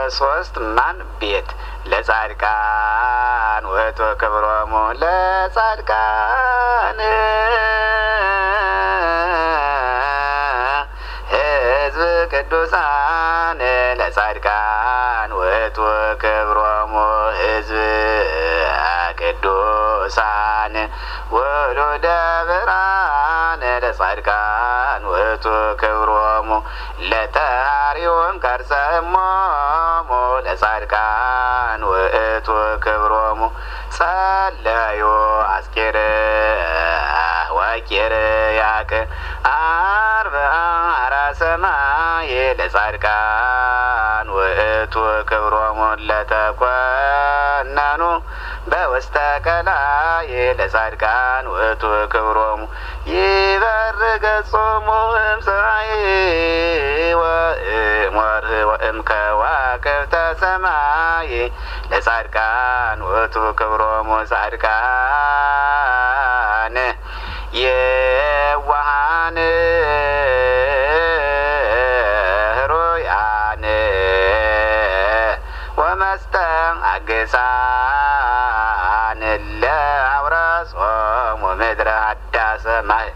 ሶስት ማን ቤት ለጻድቃን ወቶ ክብሮሙ ለጻድቃን ሕዝብ ቅዱሳን ለጻድቃን ወቶ ክብሮሙ ሕዝብ ቅዱሳን ወሉደ ብርሃን ለጻድቃን ወቶ ክብሮሙ ለተሃሪዮም ከርሰሞሙ ለጻድቃን ወቶ ክብሮሙ ጸለዩ አስኬር ወኪርያቅ አርብዓ ሰማይ ለጻድቃን ወቶ ክብሮሙ ለተኮነኑ በውስተ ቀላይ ለጻድቃን ወቶ ክብሮሙ ይበር ገጾሙ እምፀሐይ ወእምወርህ ወእምከዋክብተ ሰማይ ለጻድቃን ወቶ ክብሮሙ ጻድቃን የዋሃን ህሩያን ወመስተአግሳን ለአውራሶሙ ምድረ አዳሰ